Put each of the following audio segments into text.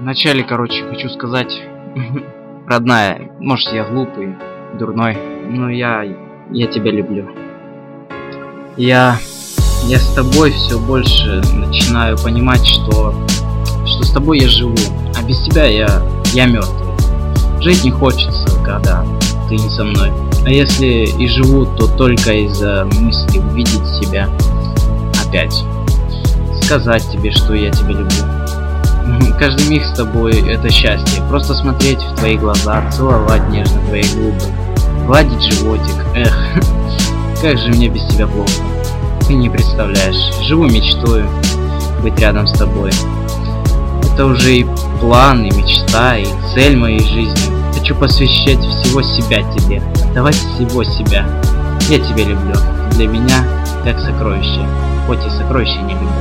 Вначале, короче, хочу сказать, родная, может, я глупый, дурной, но я тебя люблю. Я с тобой все больше начинаю понимать, что с тобой я живу, а без тебя я мертвый. Жить не хочется, когда ты не со мной. А если и живу, то только из-за мысли увидеть себя опять. Сказать тебе, что я тебя люблю. Каждый миг с тобой это счастье. Просто смотреть в твои глаза, целовать нежно твои губы, гладить животик. Эх, как же мне без тебя плохо. Ты не представляешь. Живу мечтою быть рядом с тобой. Это уже и план, и мечта, и цель моей жизни. Хочу посвящать всего себя тебе. Отдавать всего себя. Я тебя люблю. Для меня как сокровище. Хоть и сокровище не люблю.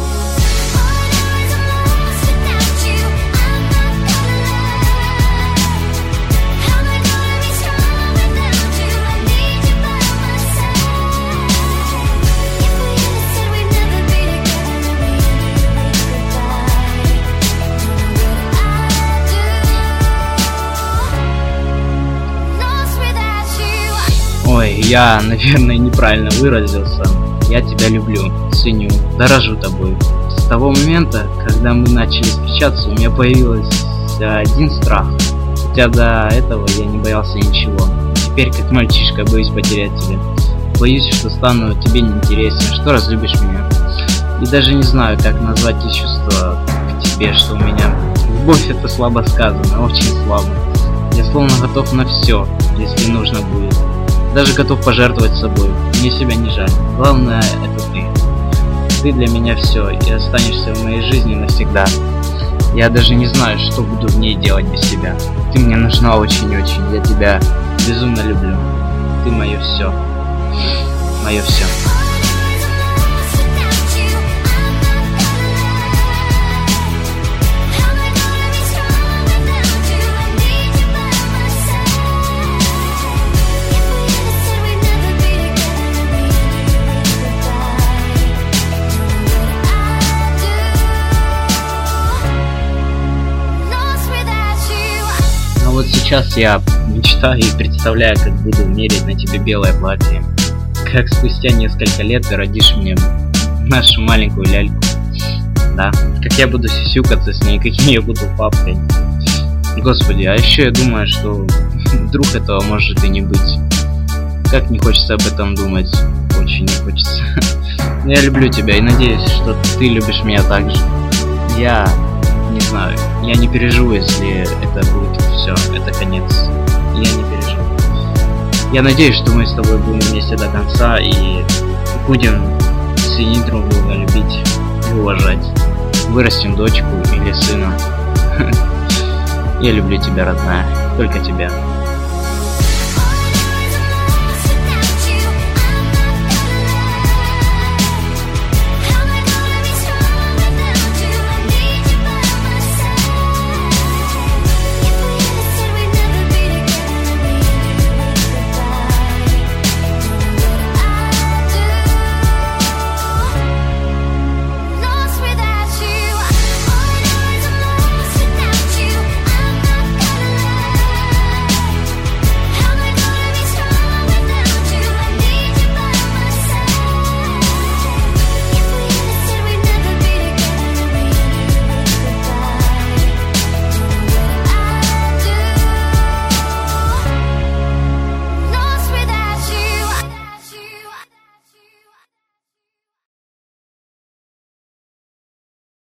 Ой, я, наверное, неправильно выразился. Я тебя люблю, ценю, дорожу тобой. С того момента, когда мы начали встречаться, у меня появился один страх. Хотя до этого я не боялся ничего. Теперь, как мальчишка, боюсь потерять тебя. Боюсь, что стану тебе неинтересен, что разлюбишь меня. И даже не знаю, как назвать те чувства к тебе, что у меня. Любовь — это слабо сказано, очень слабо. Я словно готов на все, если нужно будет. Даже готов пожертвовать собой. Мне себя не жаль. Главное — это ты. Ты для меня все, и останешься в моей жизни навсегда. Я даже не знаю, что буду в ней делать без тебя. Ты мне нужна очень-очень. Я тебя безумно люблю. Ты мое все. Мое все. Вот сейчас я мечтаю и представляю, как буду мерить на тебе белое платье. Как спустя несколько лет ты родишь мне нашу маленькую ляльку. Да, как я буду сюсюкаться с ней, каким я буду папкой. Господи, а еще я думаю, что вдруг этого может и не быть. Как не хочется об этом думать. Очень не хочется. Но я люблю тебя и надеюсь, что ты любишь меня так же. Я не знаю, я не переживу, если это будет все, это конец. Я не переживу. Я надеюсь, что мы с тобой будем вместе до конца и будем ценить друг друга, любить и уважать. Вырастим дочку или сына. Я люблю тебя, родная, только тебя.